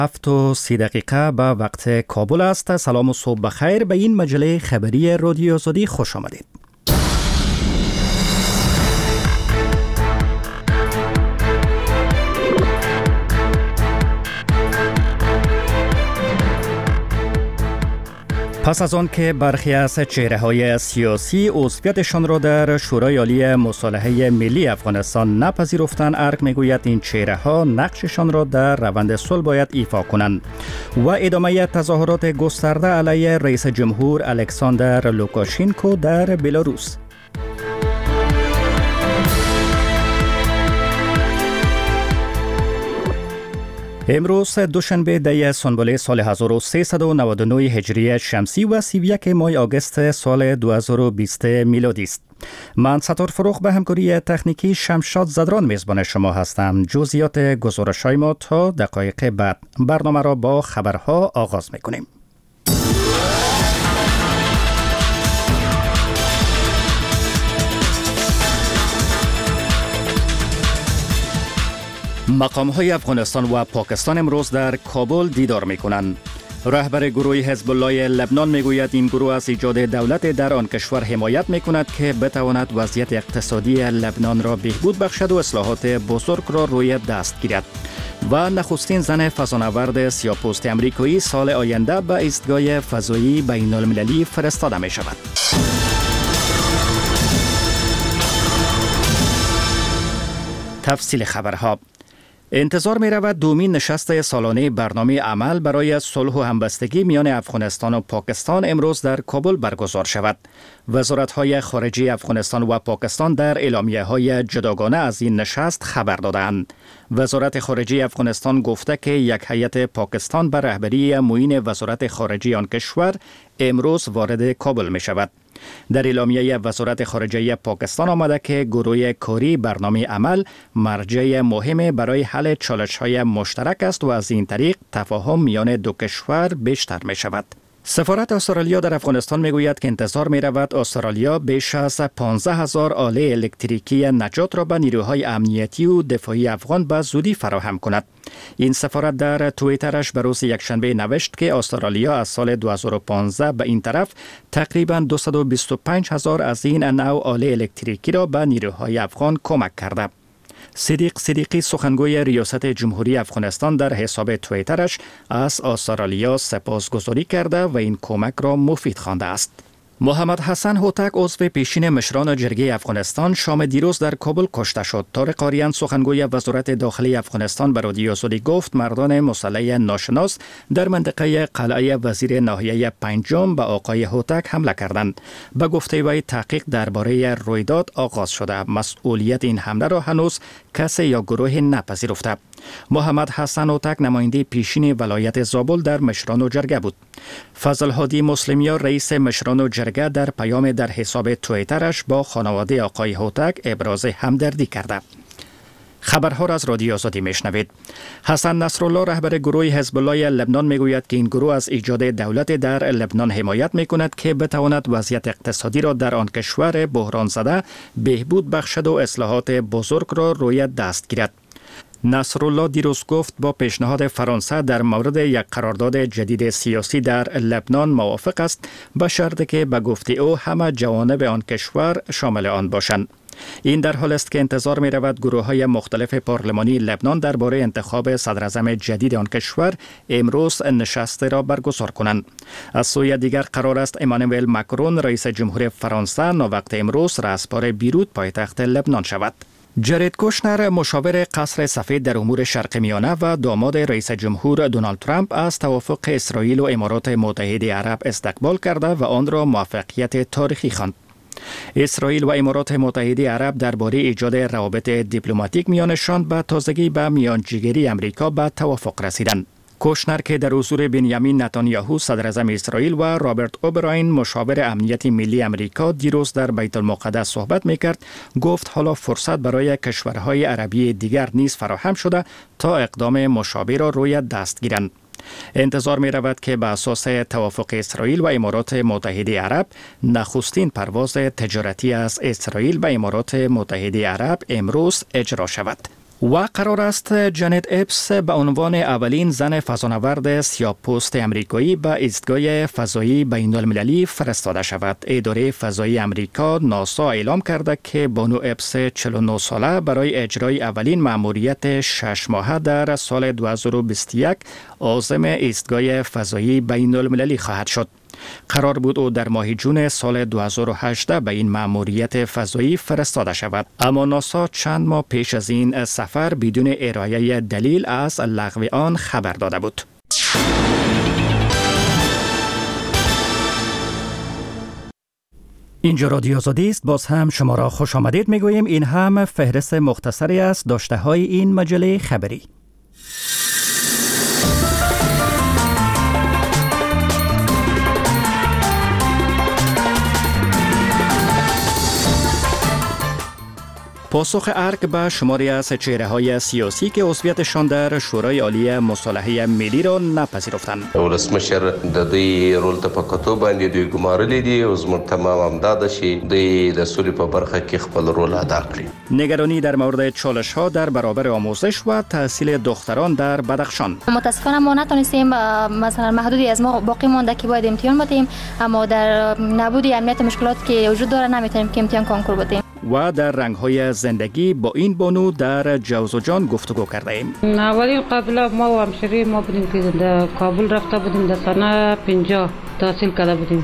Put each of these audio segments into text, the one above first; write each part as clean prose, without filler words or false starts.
7:30 به وقت کابل است. سلام و صبح بخیر. به این مجله خبری رادیو آزادی خوش آمدید. پس از آن که برخی از چهره‌های سیاسی عضویتشان را در شورای عالی مصالحه ملی افغانستان نپذیرفتند، ارگ میگوید این چهره‌ها نقششان را در روند صلح باید ایفا کنند. و ادامه تظاهرات گسترده علیه رئیس جمهور الکساندر لوکاشنکو در بلاروس. امروز دوشنبه دی سنبله سال 1399 هجری شمسی و 31 ماه آگوست سال 2020 میلادی است. من ستار فروخ به همکاری تکنیکی شمشاد زدران میزبان شما هستم. جزئیات گزارش‌های ما تا دقایق بعد. برنامه را با خبرها آغاز می‌کنیم. مقام‌های افغانستان و پاکستان امروز در کابل دیدار می‌کنند. رهبر گروه حزب الله لبنان میگوید این گروه از ایجاد دولت در آن کشور حمایت می‌کند که بتواند وضعیت اقتصادی لبنان را بهبود بخشد و اصلاحات بزرگ را روی دست گیرد. و نخستین زن فضانورد سیاه‌پوست آمریکایی سال آینده به ایستگاه فضایی بین‌المللی فرستاده می‌شود. تفصیل خبرها. انتظار می رود دومین نشست سالانه برنامه عمل برای صلح و همبستگی میان افغانستان و پاکستان امروز در کابل برگزار شود. وزارت‌های خارجه افغانستان و پاکستان در اعلامیه‌های جداگانه از این نشست خبر دادند. وزارت خارجه افغانستان گفته که یک هیئت پاکستان به رهبری معین وزارت خارجه آن کشور امروز وارد کابل می شود. در اعلامیه وزارت خارجه پاکستان آمده که گروه کاری برنامه عمل مرجع مهم برای حل چالش‌های مشترک است و از این طریق تفاهم میان دو کشور بیشتر می شود. سفارت استرالیا در افغانستان میگوید که انتظار می رود استرالیا بیش از 15,000 آله الکتریکی نجات را به نیروهای امنیتی و دفاعی افغان به زودی فراهم کند. این سفارت در توییترش به روز یکشنبه نوشت که استرالیا از سال 2015 به این طرف تقریباً 225,000 از این نوع آله الکتریکی را به نیروهای افغان کمک کرده. صدیق صدیقی سخنگوی ریاست جمهوری افغانستان در حساب توییترش از استرالیا سپاسگزاری کرده و این کمک را مفید خوانده است. محمد حسن هوتک عضو پیشین مشران جرگه افغانستان شام دیروز در کابل کشته شد. طارق آریان سخنگوی وزارت داخلی افغانستان به رادیو آزادی گفت مردان مسلح ناشناس در منطقه قلعه وزیر ناحیه پنجم به آقای هوتک حمله کردند. به گفته وی تحقیق درباره رویداد آغاز شده. مسئولیت این حمله را هنوز کسی یا گروه نپذیرفته. محمد حسن هوتک نماینده پیشین ولایت زابل در مشران و جرگه بود. فضل هادی مسلمیان رئیس مشران و جرگه در پیام در حساب توییترش با خانواده آقای هوتک ابراز همدردی کرده. خبرها را از رادیو آزادی میشنوید. حسن نصرالله رهبر گروه حزب الله لبنان میگوید که این گروه از ایجاد دولت در لبنان حمایت میکند که بتواند وضعیت اقتصادی را در آن کشور بحران زده بهبود بخشد و اصلاحات بزرگ را روی دست گیرد. نصرالله دیروز گفت با پیشنهاد فرانسه در مورد یک قرارداد جدید سیاسی در لبنان موافق است به شرطی که به گفته او همه جوانب آن کشور شامل آن باشند. این در حال است که انتظار می رود گروه های مختلف پارلمانی لبنان درباره انتخاب صدراعظم جدید آن کشور امروز نشست را برگزار کنند. از سوی دیگر قرار است امانوئل ماکرون رئیس جمهور فرانسه ناوقت امروز رهسپار بیروت پایتخت لبنان شود. جارد کوشنر مشاور قصر سفید در امور شرق میانه و داماد رئیس جمهور دونالد ترامپ از توافق اسرائیل و امارات متحده عرب استقبال کرده و آن را موفقیت تاریخی خواند. اسرائیل و امارات متحده عرب درباره ایجاد روابط دیپلماتیک میانشان به تازگی به میانجیگری امریکا به توافق رسیدند. کوشنر که در حضور بنیامین نتانیاهو صدراعظم اسرائیل و رابرت اوبراین مشاور امنیت ملی امریکا دیروز در بیت المقدس صحبت میکرد، گفت حالا فرصت برای کشورهای عربی دیگر نیز فراهم شده تا اقدام مشابه را روی دست گیرند. انتظار می رود که به اساس توافق اسرائیل و امارات متحده عرب نخستین پرواز تجارتی از اسرائیل و امارات متحده عرب امروز اجرا شود. و قرار است جنت اپس به عنوان اولین زن فضانورد سیاه‌پوست امریکایی به ایستگاه فضایی بین‌المللی فرستاده شود. اداره فضایی امریکا ناسا اعلام کرده که بانو اپس 49 ساله برای اجرای اولین مأموریت 6 ماهه در سال 2021 عازم ایستگاه فضایی بین‌المللی خواهد شد. قرار بود او در ماه جون سال 2018 به این مأموریت فضایی فرستاده شود، اما ناسا چند ماه پیش از این سفر بدون ارائه دلیل از لغو آن خبر داده بود. اینجا رادیو آزادی است. باز هم شما را خوش آمدید میگوییم. این هم فهرست مختصری است داشته های این مجله خبری. پاسخ ارگ به شماری از چهره‌های سیاسی که عضویتشان در شورای عالی مصالحه ملی را نپذیرفتند. ولسمشر د دوی رول ته په کتو باندې دوی ګمارلي دي او زموږ تمام امداد شي دوی د سولې په برخه کې خپل رول ادا کړي. نگرانی در مورد چالش‌ها در برابر آموزش و تحصیل دختران در بدخشان. متاسفانه ما نتونستیم، مثلا محدودی از ما باقی مونده که باید امتحان بدیم، اما در نبود امنیت مشکلات که وجود داره نمیتونیم که امتحان کنکور بدیم. و در رنگ‌های زندگی با این بانو در جوز و جان گفتگو کرده ایم. اولی قبل ما و همشری ما بودیم که در کابل رفته بودیم، در سنه 50 تحصیل کرده بودیم.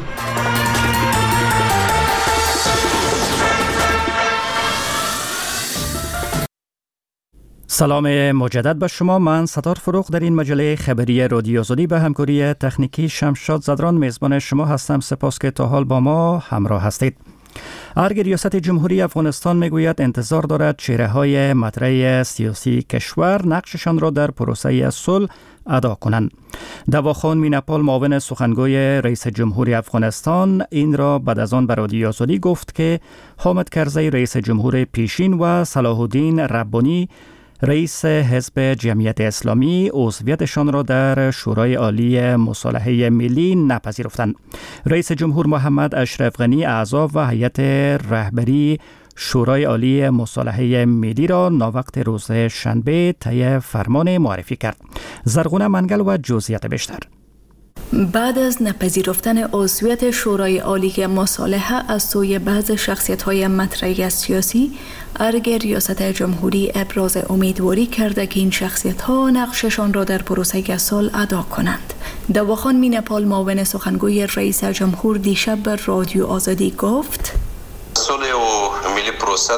سلام مجدد به شما. من ستار فروغ در این مجله خبری رادیو آزادی به همکاری تکنیکی شمشاد زدران میزبان شما هستم. سپاس که تا حال با ما همراه هستید. ارگ ریاست جمهوری افغانستان میگوید انتظار دارد چهره‌های مطرح سیاسی کشور نقششان را در پروسه صلح ادا کنند. دواخان مینپال معاون سخنگوی رئیس جمهوری افغانستان این را بعد از آن به رادیو آزادی گفت که حامد کرزی رئیس جمهور پیشین و صلاح الدین ربانی رئیس حزب جمعیت اسلامی عضویتشان را در شورای عالی مصالحه ملی نپذیرفتند. رئیس جمهور محمد اشرف غنی اعضا و هیئت رهبری شورای عالی مصالحه ملی را ناوقت روز شنبه طی فرمان معرفی کرد. زرغونه منگل و جزئیات بیشتر. بعد از نپذیرفتن عضویت شورای عالی مصالحه از سوی بعض شخصیت‌های مطرح سیاسی، ارگ ریاست جمهوری ابراز امیدواری کرده که این شخصیت‌ها نقششان را در پروسه صلح ادا کنند. دواخان مینپال معاون سخنگوی رئیس جمهور دیشب به رادیو آزادی گفت: صلح و ملی پروسه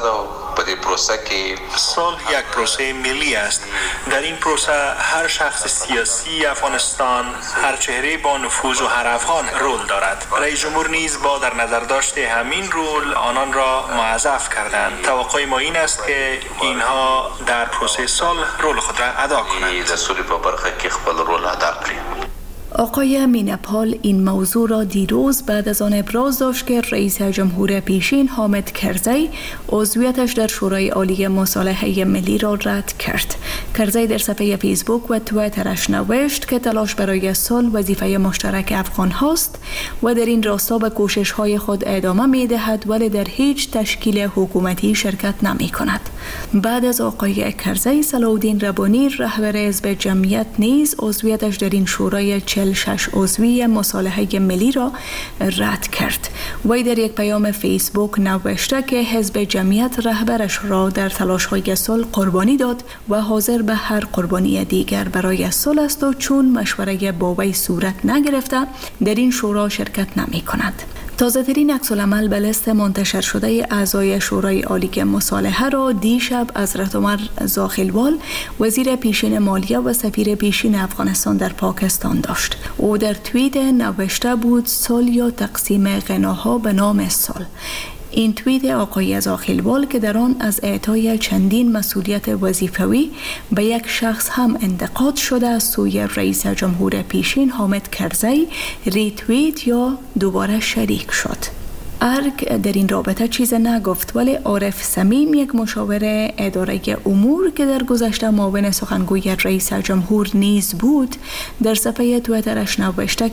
صلح یک پروسه ملی است. در این پروسه هر شخص سیاسی افغانستان، هر چهره با نفوذ و هر افغان رول دارد. رئیس جمهور نیز با در نظر داشته همین رول آنان را موظف کردند. توقع ما این است که اینها در پروسه صلح رول خود را ادا کنند. د سولې په برخه کې خپل رول ادا کړي. آقای مینپال این موضوع را دیروز بعد از آن ابراز داشت که رئیس جمهور پیشین حامد کرزی عضویتش در شورای عالی مصالحه ملی را رد کرد. کرزی در صفحه فیسبوک و توییترش نوشت که تلاش برای صلح وظیفه مشترک افغان هاست و در این راستا به کوشش های خود ادامه می دهد ولی در هیچ تشکیل حکومتی شرکت نمی کند. بعد از آقای کرزی، صلاح الدین ربانی رهبر حزب جمعیت نیز عضویتش در این شورای 46 عضوی مصالحه ملی را رد کرد. وی در یک پیام فیسبوک نوشته که حزب جمعیت رهبرش را در تلاش‌های صلح قربانی داد و حاضر به هر قربانی دیگر برای صلح است و چون مشوره با وی صورت نگرفته در این شورا شرکت نمی کند. تازه ترین عکس‌العمل به لیست منتشر شده اعضای شورای عالی مصالحه را دیشب حضرت عمر زاخیلوال وزیر پیشین مالیه و سفیر پیشین افغانستان در پاکستان داشت. او در توییت نوشته بود صلح یا تقسیم غناها به نام صلح. این توییت آقای زاخیلوال که در آن از اعطای چندین مسئولیت وظیفوی به یک شخص هم انتقاد شده از سوی رئیس جمهور پیشین حامد کرزی ریتوییت یا دوباره شریک شد. ارگ در این رابطه چیز نگفت، ولی عارف صمیم یک مشاور اداره امور که در گذشته معاون سخنگوی رئیس جمهور نیز بود در صفحه توییترش نوشته که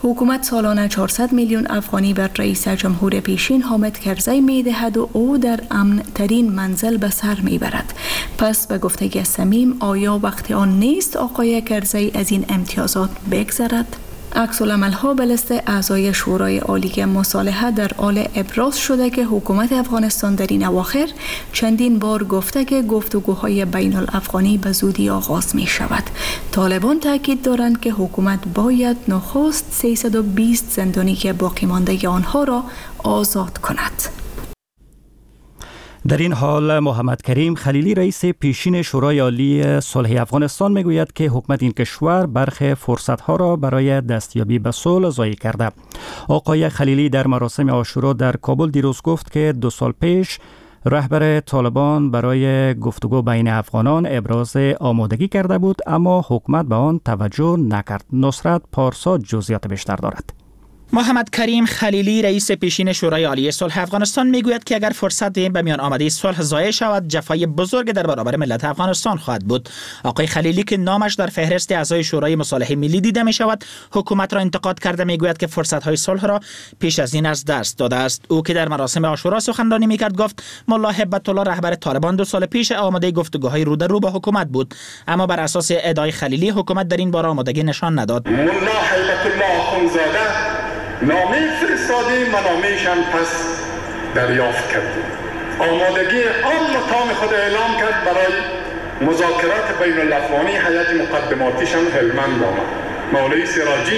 حکومت سالانه 400 میلیون افغانی بر رئیس جمهور پیشین حامد کرزی می‌دهد و او در امن ترین منزل به سر می‌برد. پس به گفته صمیم آیا وقت آن نیست آقای کرزی از این امتیازات بگذرد؟ عکس‌العمل‌ها به لیست اعضای شورای عالی مصالحه در حال ابراز شده که حکومت افغانستان در این اواخر چندین بار گفته که گفتگوهای بین الافغانی به زودی آغاز می شود. طالبان تاکید دارند که حکومت باید نخست 320 زندانی که باقی مانده آنها را آزاد کند. در این حال محمد کریم خلیلی رئیس پیشین شورای عالی صلح افغانستان میگوید که حکومت این کشور برخی فرصتها را برای دستیابی به صلح ضایع کرده. آقای خلیلی در مراسم عاشورا در کابل دیروز گفت که 2 سال پیش رهبر طالبان برای گفتگو بین افغانان ابراز آمادگی کرده بود اما حکومت به آن توجه نکرد. نصرت پارسا جزئیات بیشتر دارد. محمد کریم خلیلی رئیس پیشین شورای عالی صلح افغانستان میگوید که اگر فرصت به میان آمده صلح ضایع شود جفای بزرگ در برابر ملت افغانستان خواهد بود. آقای خلیلی که نامش در فهرست اعضای شورای مصالحه ملی دیده می شود حکومت را انتقاد کرده میگوید که فرصت های صلح را پیش از این از دست داده است. او که در مراسم عاشورا سخنرانی میکرد گفت ملا هبت الله رهبر طالبان 2 سال پیش آماده گفتگوهای رو در رو با حکومت بود اما بر اساس ادعای خلیلی حکومت در این باره آمادگی نشان نداد. ملا هبت الله اخونزاده نامه فرستاده منامه‌اش هم پس دریافت کردیم. آمادگی عام و تام خود اعلام کرد برای مذاکرات بین الافغانی. هیئت مقدماتیش هم هلمند آمد. مولوی سراجی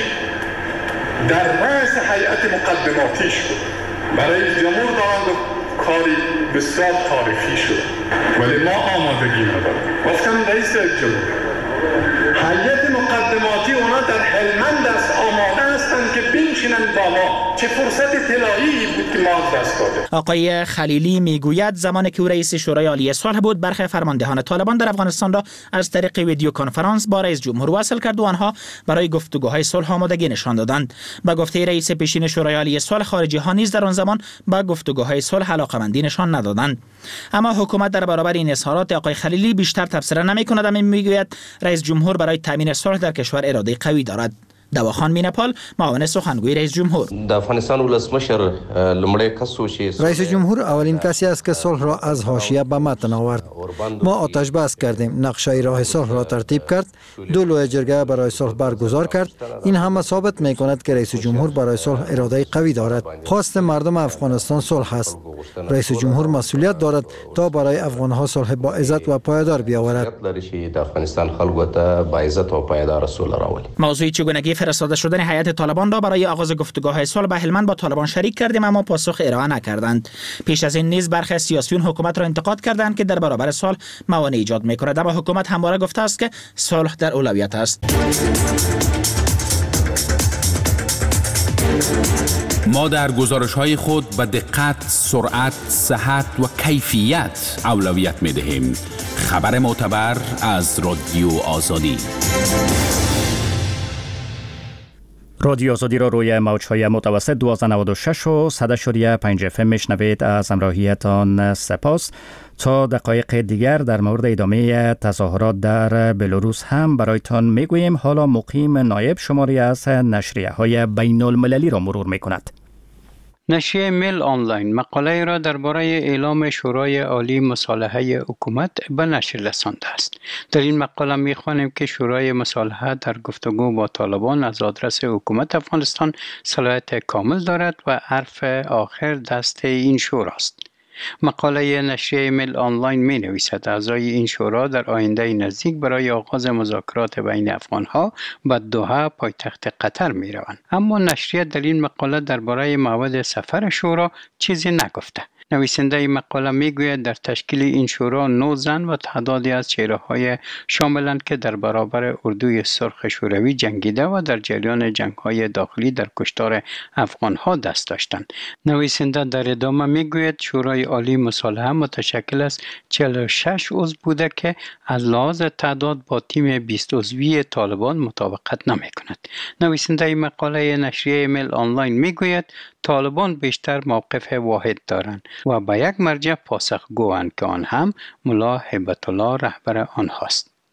در رأس هیئت مقدماتیش بود. برای جمهور دارند و کاری بسیار تاریخی شد ولی ما آمادگی نداریم. گفتم رئیس جمهور هیئت مقدماتی اونا در هلمند است آماده هستند که بنشینند با ما. چه فرصت طلایی بود که ما دست داده. آقای خلیلی میگوید زمانی که او رئیس شورای عالی صلح بود برخی فرماندهان طالبان در افغانستان را از طریق ویدیو کنفرانس با رئیس جمهور وصل کرد و آنها برای گفتگوهای صلح آمادگی نشان دادند. به گفته رئیس پیشین شورای عالی صلح خارجی ها نیز در آن زمان به گفتگوهای صلح علاقه‌مندی نشان ندادند. اما حکومت در برابر این اظهارات آقای خلیلی بیشتر تبصره نمی‌کند اما میگوید رئیس جمهور برای تامین صلح در کشور اراده قوی دارد. دواخان مینپال معاون سخنگوی رئیس جمهور د افغانستان ولسمشر لومړی کس و چې رئیس جمهور اولین کسی است که صلح را از حاشیه به متن آورد. ما آتش بس کردیم، نقشه راه صلح را ترتیب کرد، 2 لوی جرگه برای صلح برگزار کرد. این همه ثابت می‌کند که رئیس جمهور برای صلح اراده قوی دارد. خواست مردم افغانستان صلح است. رئیس جمهور مسئولیت دارد تا برای افغان‌ها صلح با عزت و پایدار بیاورد. د افغانستان خلکو ته با عزت و پایدار صلح راولي. موضوع چگونگی فرستاده شدن هیئت طالبان را برای آغاز گفتگوهای صلح به هلمند با طالبان شریک کردیم اما پاسخ ارائه نکردند. پیش از این نیز برخی سیاسیون حکومت را انتقاد کردند که در برابر صلح موانع ایجاد می‌کند اما حکومت همواره گفته است که صلح در اولویت است. ما در گزارش‌های خود به دقت، سرعت، صحت و کیفیت اولویت می‌دهیم. خبر معتبر از رادیو آزادی. رادیو آزادی را روی موج‌های متوسط 1296 و 100.5 FM میشنوید. از همراهیتان سپاس. تا دقایق دیگر در مورد ادامه تظاهرات در بلاروس هم برایتان میگوییم. حالا مقیم نایب شماری از نشریه‌های بین المللی را مرور میکند. نشریه میل آنلاین مقاله را درباره اعلام شورای عالی مصالحه حکومت به نشر رسانده است. در این مقاله می‌خوانیم که شورای مصالحه در گفتگو با طالبان از آدرس حکومت افغانستان صلاحیت کامل دارد و حرف آخر دست این شورا است. مقاله نشریه میل آنلاین می نویسد اعضای این شورا در آینده نزدیک برای آغاز مذاکرات بین افغانها به دوحه پایتخت قطر می روند. اما نشریه در این مقاله درباره موعد سفر شورا چیزی نگفته. نویسنده مقاله میگوید در تشکیل این شورا 9 زن و تعدادی از چهره‌های شاملند که در برابر اردوی سرخ شوروی جنگیده و در جریان جنگ‌های داخلی در کشتار افغان‌ها دست داشتند. نویسنده در ادامه میگوید شورای عالی مصالحه متشکل از 46 عضو بوده که از لحاظ تعداد با تیم 20 عضوی طالبان مطابقت نمی‌کند. نویسنده مقاله نشریه میل آنلاین میگوید طالبان بیشتر موقف واحد دارند و به یک مرجع پاسخگویند که آن هم ملا هبت الله رهبر آنهاست.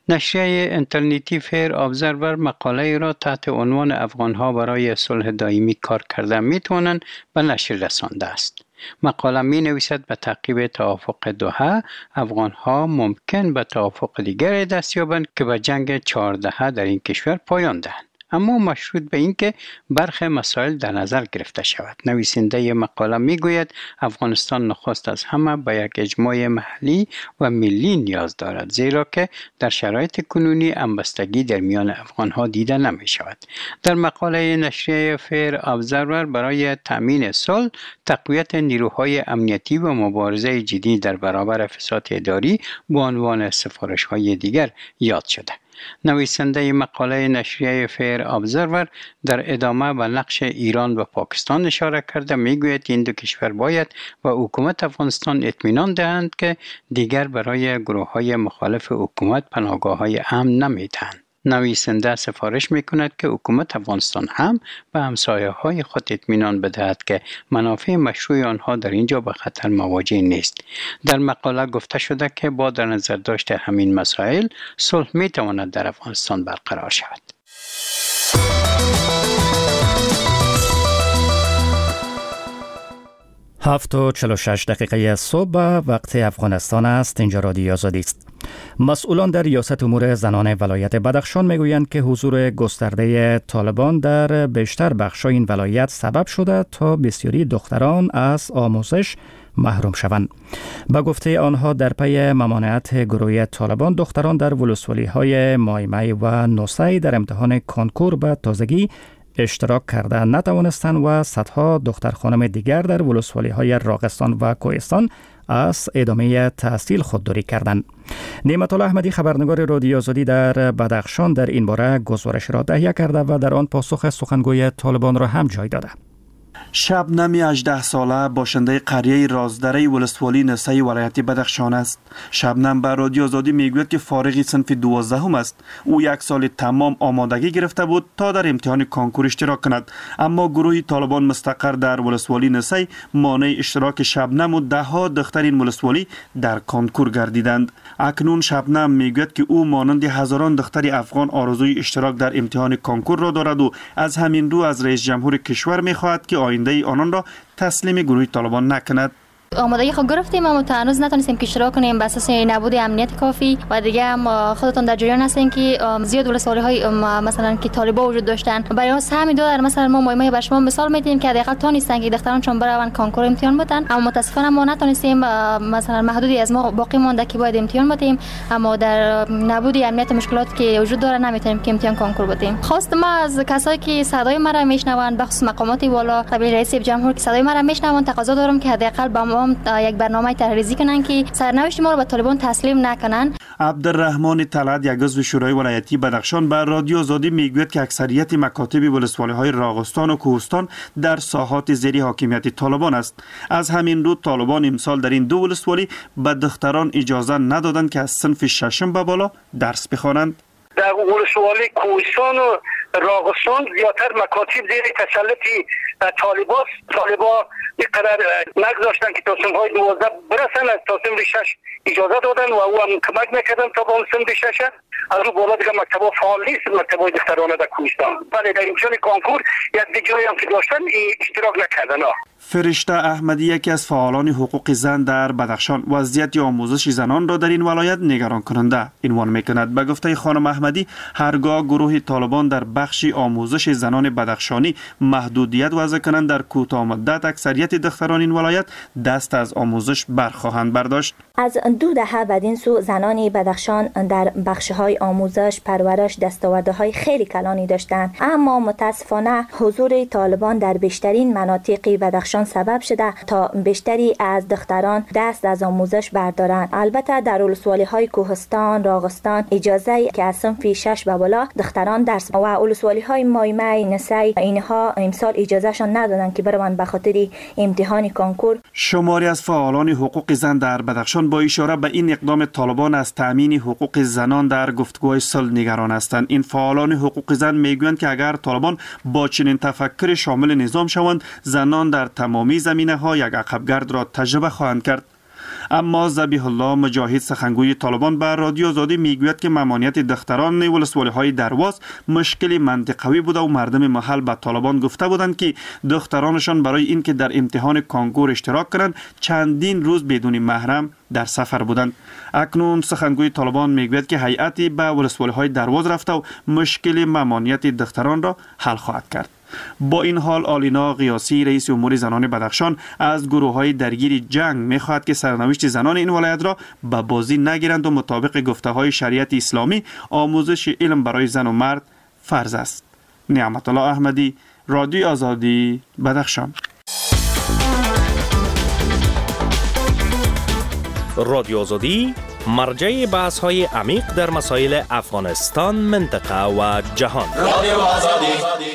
نشریه اینترنتی فیر ابزرور مقاله را تحت عنوان افغانها برای صلح دائمی کار کرده میتوانند به نشر رسانده است. مقاله می نویسد به تعقیب توافق دوحه افغانها ممکن به توافق دیگر دست یابند که به جنگ 14 در این کشور پایان دهند، اما مشروط به اینکه برخی مسائل در نظر گرفته شود. نویسنده مقاله میگوید افغانستان نخست از همه به یک اجماع محلی و ملی نیاز دارد، زیرا که در شرایط کنونی همبستگی در میان افغانها دیده نمی شود. در مقاله نشریه فیر ابزرور برای تامین صلح، تقویت نیروهای امنیتی و مبارزه جدی در برابر فساد اداری به عنوان سفارش‌های دیگر یاد شده. نویسنده مقاله نشریه فیر ابزرور در ادامه به نقش ایران و پاکستان اشاره کرده میگوید این دو کشور باید و حکومت افغانستان اطمینان دهند که دیگر برای گروه‌های مخالف حکومت پناهگاه‌های امن نمیدهند. نویسنده سفارش میکند که حکومت افغانستان هم به همسایه‌های خود اطمینان بدهد که منافع مشروع آنها در اینجا به خطر مواجه نیست. در مقاله گفته شده که با در نظر داشت همین مسائل صلح میتواند در افغانستان برقرار شود. 7:46 دقیقه صبح وقت افغانستان است. اینجا رادیو آزادی است. مسئولان در ریاست امور زنان ولایت بدخشان میگویند که حضور گسترده طالبان در بیشتر بخش‌های این ولایت سبب شده تا بسیاری دختران از آموزش محروم شوند. با گفته آنها در پی ممانعت گروه طالبان، دختران در ولسوالی‌های مایمای و نوسی در امتحان کنکور به تازگی اشتراک کرده نتوانستند و صدها دختر خانم دیگر در ولسوالی‌های راغستان و کوهستان از ادامه تحصیل خودداری کردند. نعمت الله احمدی خبرنگار رادیو آزادی در بدخشان در این باره گزارش را تهیه کرده و در آن پاسخ سخنگوی طالبان را هم جای داده. شبنم 18 ساله باشنده قریه رازدره ولسوالی نسای ولایت بدخشان است. شبنم به رادیو آزادی میگوید که فارغ صنف 12 است. او یک سال تمام آمادگی گرفته بود تا در امتحان کانکور اشتراک کند، اما گروه طالبان مستقر در ولسوالی نسای مانع اشتراک شبنم و دهها دختر این ولسوالی در کانکور گردیدند. اکنون شبنم میگوید که او مانند هزاران دختر افغان آرزوی اشتراک در امتحان کانکور را دارد و از همین رو از رئیس جمهور کشور میخواهد که آینده آنان را تسلیم گروه طالبان نکند. آمادگی خود گرفتیم اما تا هنوز نتونستیم که اشتراک کنیم به اساس نبود امنیت کافی و دیگه هم خودتون در جریان هستین که زیاد ولسوالی‌های مثلا که طالبان وجود داشتن. برای از همین دو در مثلا ما مایمای به شما مثال میدیم که حداقل تا نیستن که دختران چون برون کانکور امتحان بدن، اما متاسفانه ما نتونستیم. مثلا محدودی از ما باقی مونده که باید امتحان بدیم، اما در نبود امنیت مشکلات که وجود داره نمیتونیم که امتحان کانکور بدیم. خواست ما از کسایی که صدای ما را میشنوند، بخصوص مقامات بالا قبل رئیس جمهور که صدای ما را میشنوند، تقاضا دارم که حداقل با ما یک برنامه تحریزی کنن که سرنوشت ما رو به طالبان تسلیم نکنن. عبدالرحمن طلعت، یک عضو شورای ولایتی بدخشان، به رادیو آزادی میگوید که اکثریت مکاتب ولسوالی‌های راغستان و کوهستان در ساحات زیر حاکمیت طالبان است. از همین رو طالبان امسال در این دو ولسوالی به دختران اجازه ندادند که از صنف ششم به بالا درس بخوانند. در ولسوالی کوهستان و راغستان زیادتر مکاتب زیر تسلط طالبا اینقدر نگذاشتن که تا صنف‌های 12 برسن، از تا صنف 6 اجازه دادن و او هم کمک نکردن تا به صنف 6. از اون بالا دیگه مکتبا فعال نیست، مکتبای دخترانه در کوهستان. ولی در امتحان کانکور یک جایی هم که داشتن اشتراک نکردن. فرشته احمدی، یکی از فعالان حقوق زن در بدخشان، وضعیت آموزش زنان را در این ولایت نگران کننده عنوان میکند. به گفته خانم احمدی، هرگاه گروه طالبان در بخش آموزش زنان بدخشانی محدودیت وضع کنند، در کوتاه مدت اکثریت دختران این ولایت دست از آموزش برخواهند برداشت. از 2 دهه بدین سو زنان بدخشان در بخش‌های آموزش پرورش دستاوردهای خیلی کلانی داشتند، اما متاسفانه حضور طالبان در بیشترین مناطق بدخشان سبب شده تا بیشتری از دختران دست از آموزش بردارند. البته در ولسوالی‌های کوهستان، راغستان اجازه که از صنف 6 به بالا دختران درس و ولسوالی‌های مایمای، نسای اینها امسال اجازهشان ندادند که بروند به خاطر امتحان کانکور. شماری از فعالان حقوق زن در بدخشان با اشاره به این اقدام طالبان از تامین حقوق زنان در گفتگوهای صلح نگران هستند. این فعالان حقوق زن میگویند که اگر طالبان با چنین تفکر شامل نظام شوند، زنان در تمامی زمینه‌ها یک عقبگرد را تجربه خواهند کرد. اما ذبیح الله مجاهد سخنگوی طالبان به رادیو آزادی میگوید که ممانعت دختران ولسوالی‌های درواز مشکل منطقوی بوده و مردم محل به طالبان گفته بودند که دخترانشان برای اینکه در امتحان کانکور اشتراک کنند چندین روز بدون محرم در سفر بودند. اکنون سخنگوی طالبان میگوید که هیئتی به ولسوالی‌های درواز رفته و مشکل ممانعت دختران را حل خواهد کرد. با این حال آلینا قیاسی رئیس امور زنان بدخشان از گروه‌های درگیر جنگ می‌خواهد که سرنوشت زنان این ولایت را به بازی نگیرند و مطابق گفته‌های شریعت اسلامی آموزش علم برای زن و مرد فرض است. نعمت الله احمدی، رادیو آزادی، بدخشان. رادیو آزادی مرجع بحث‌های عمیق در مسائل افغانستان، منطقه و جهان. رادیو آزادی.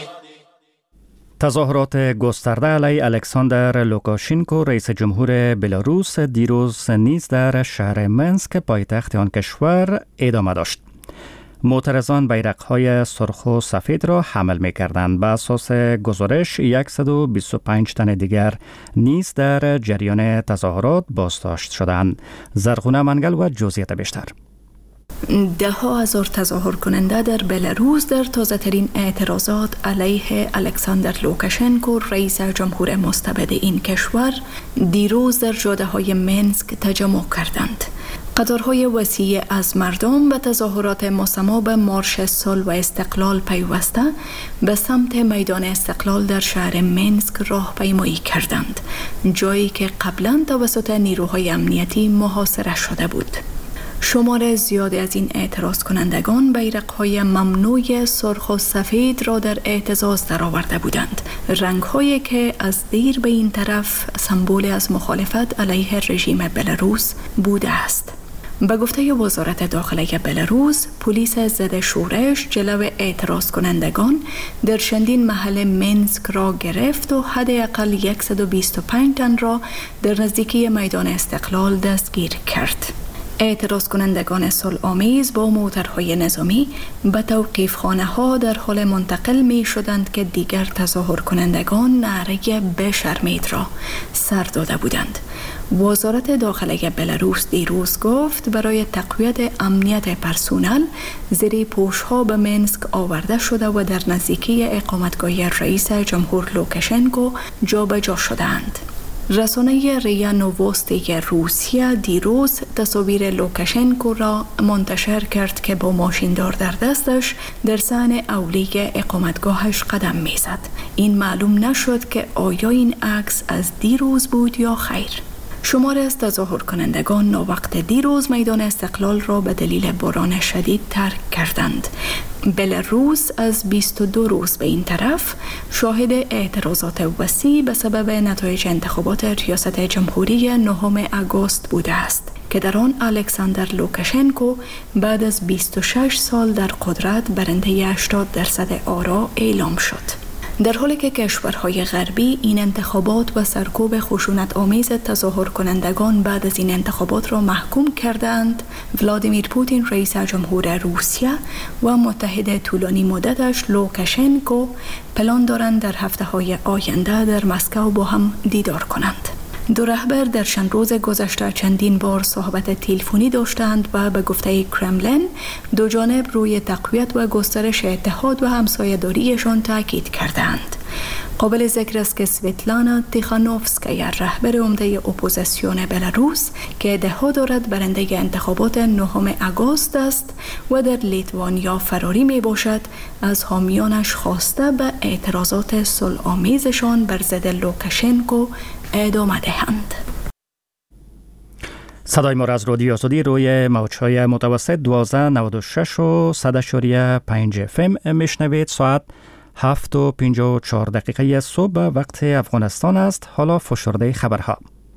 تظاهرات گسترده علیه الکساندر لوکاشنکو رئیس جمهور بلاروس دیروز نیز در شهر منسک پایتخت آن کشور ادامه داشت. معترضان بیرق‌های سرخ و سفید را حمل می‌کردند. به اساس گزارش 125 تن دیگر نیز در جریان تظاهرات بازداشت شدند. زرغونه منگل و جزئیات بیشتر. ده ها هزار تظاهر کننده در بلاروس در تازه ترین اعتراضات علیه الکساندر لوکاشنکو رئیس جمهور مستبد این کشور دیروز در جاده های منسک تجمع کردند. قطارهای وسیع از مردم به تظاهرات مسما به مارش صلح و استقلال پیوسته به سمت میدان استقلال در شهر منسک راهپیمایی کردند، جایی که قبلا توسط نیروهای امنیتی محاصره شده بود. شمار زیادی از این اعتراض کنندگان بیرق‌های ممنوع سرخ و سفید را در اعتزاز درآورده بودند، رنگ‌هایی که از دیر به این طرف سمبل از مخالفت علیه رژیم بلاروس بوده است. به گفته وزارت داخلی بلاروس، پلیس ضد شورش جلو اعتراض کنندگان در چندین محل منسک را گرفت و حداقل 125 تن را در نزدیکی میدان استقلال دستگیر کرد. اعتراض کنندگان صلح‌آمیز با موترهای نظامی به توقیفخانه ها در حال منتقل می شدند که دیگر تظاهر کنندگان نعره بشرمید را سر داده بودند. وزارت داخلی بلاروس دیروز گفت برای تقویت امنیت پرسونل زیر پوش‌ها به منسک آورده شده و در نزدیکی اقامتگاه رئیس جمهور لوکاشنکو جابجا شدند. رسانه ریا نووستی روسیه دیروز تصاویر لوکاشنکو را منتشر کرد که با ماشیندار در دستش در صحن اولیه اقامتگاهش قدم میزد. این معلوم نشد که آیا این عکس از دیروز بود یا خیر. شمار از تظاهر کنندگان ناوقت دیروز میدان استقلال را به دلیل باران شدید ترک کردند. بلاروس از 22 روز به این طرف شاهد اعتراضات وسیع به سبب نتایج انتخابات ریاست جمهوری 9 آگوست بوده است که در آن الکساندر لوکاشنکو بعد از 26 سال در قدرت برنده 80% آرا اعلام شد. در حالی که کشورهای غربی این انتخابات و سرکوب خشونت آمیز تظاهر کنندگان بعد از این انتخابات را محکوم کردند، ولادیمیر پوتین رئیس جمهور روسیه و متحد طولانی مدتش لوکاشنکو پلان دارند در هفته‌های آینده در مسکو با هم دیدار کنند. دو رهبر در چند روز گذشته چندین بار صحبت تلفنی داشتند و به گفته کرملین دو جانب روی تقویت و گسترش اتحاد و همسایه‌داریشان تاکید کردند. قابل ذکر است که سویتلانا تیخانوفسکایا رهبر عمده اپوزیسیون بلاروس که ادعا دارد برنده انتخابات 9 آگوست است و در لیتوانیا فراری می باشد، از حامیانش خواسته به اعتراضات صلح‌آمیزشان بر ضد لوکاشنکو ادامه دهند. صدای ما را از رادیو آزادی روی موج‌های متوسط 1296 و 100.5 FM میشنوید. ساعت 7:54 صبح وقت افغانستان است. حالا فشرده خبرها.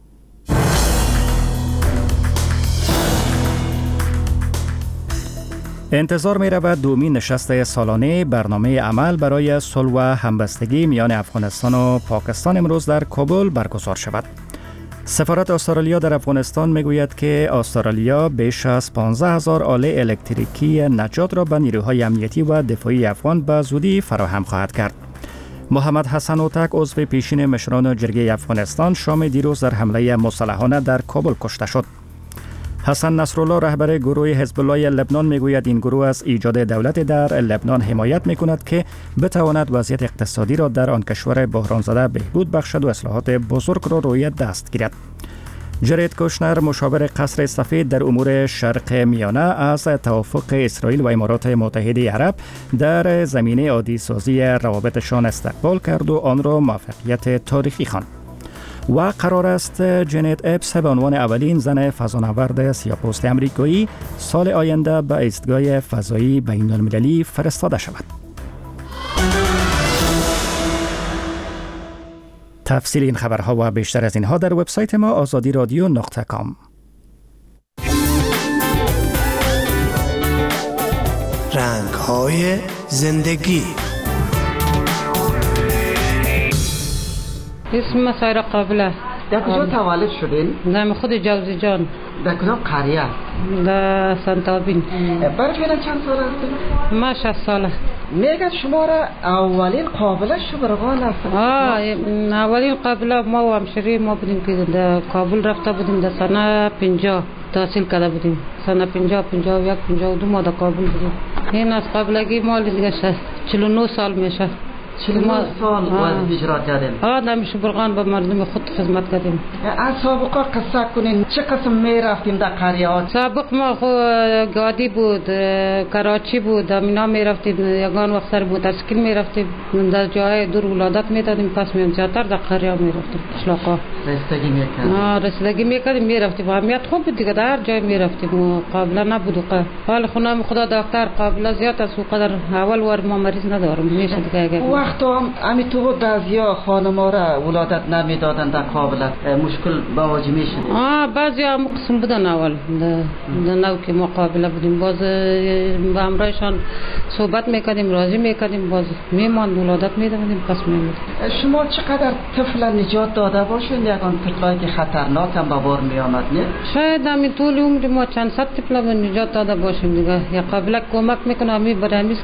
انتظار می رود دومین نشست سالانه برنامه عمل برای صلح و همبستگی میان افغانستان و پاکستان امروز در کابل برگزار شود. سفارت استرالیا در افغانستان میگوید که استرالیا بیش از 15,000 آله الکتریکی نجات را به نیروهای امنیتی و دفاعی افغان به زودی فراهم خواهد کرد. محمد حسن اوتک عضو پیشین مشران جرگه افغانستان شام دیروز در حمله مسلحانه در کابل کشته شد. حسن نصرالله رهبر گروه حزب الله لبنان میگوید این گروه از ایجاد دولت در لبنان حمایت میکند که بتواند وضعیت اقتصادی را در آن کشور بحران زده بهبود بخشد و اصلاحات بزرگ را روی دست گیرد. جرید کوشنر مشاور قصر سفید در امور شرق میانه از توافق اسرائیل و امارات متحده عرب در زمینه عادی سازی روابطشان استقبال کرد و آن را موفقیت تاریخی خواند. و قرار است جنت اپس به عنوان اولین زن فضانورد سیاه‌پوست امریکایی سال آینده به ایستگاه فضایی بین‌المللی فرستاده شود. تفصیل این خبرها و بیشتر از اینها در وبسایت ما azadiradio.com. رنگ‌های زندگی. اسم سایرا قابله. در کجا تولد شدین؟ در خود جوزجان. در کدام قریه؟ در سنتابین. برای فعلا چند سال هستید؟ ما 60 ساله. میگه شما را اولین قابله شبرغان هستید؟ اولین قابله ما و همشری ما بودیم که در کابل رفته بودیم در سنه 50 تحصیل کرده بودیم. سنه 50 51 52 ما در کابل بودیم. این از قابلگی مال دیگه 49 سال میشه. 49 سال اجرا کردین؟ در شبرغان به مردم خود خدمت کردیم. از سابقه قصه کنین چه قسم میرفتیم در قریه ها؟ سابق ما گادی بود، کراچی بود، امینا میرفتیم، یگان وقت سر موترسیکل میرفتیم، در جای دور ولادت میدادیم، پس میم زیادتر در قریه میرفتیم. اشلاقا رسیدگی میکردیم؟ رسیدگی میکردیم میرفتیم. اهمیت خوب بود دیگه، در هر جای میرفتیم. قابله نبود. حال خونم خدا دکتر قابله زیاد از او قدر اول ور ما مریض ندارم. میشه دیگه وقت هم امی تو بعضیا خانما را ولادت نمیدادن در کابل مشکل مواجه میشد؟ بعضی هم قسم بودن اول در نو که مقابله بودیم، باز با همراهشان صحبت میکردیم، راضی میکردیم، باز میمان ولادت میدادیم، پس میمود. شما چقدر طفل نجات داده باشین؟ یکان طفلایی که خطرناک هم به بار میامد نه؟ شاید همین طول عمر ما چند صد طفل نجات داده باشیم دیگه. یا قابله کمک میکنه، همی برای